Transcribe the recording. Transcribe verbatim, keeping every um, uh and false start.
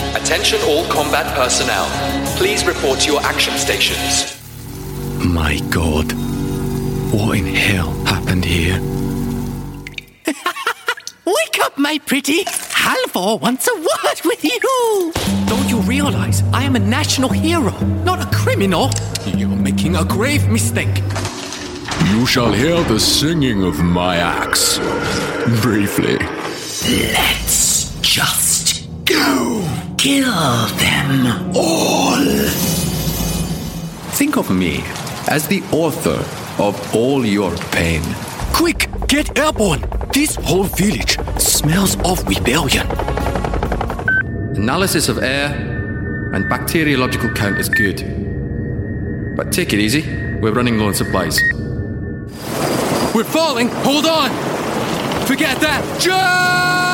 Attention all combat personnel. Please report to your action stations. My God. What in hell happened here? Wake up, my pretty. Halvor wants a word with you. Don't you realize I am a national hero, not a criminal? You're making a grave mistake. You shall hear the singing of my axe. Briefly. Let's just go. Kill them all. Think of me as the author of all your pain. Quick, get airborne. This whole village smells of rebellion. Analysis of air and bacteriological count is good. But take it easy, we're running low on supplies. We're falling! Hold on! Forget that! Jump!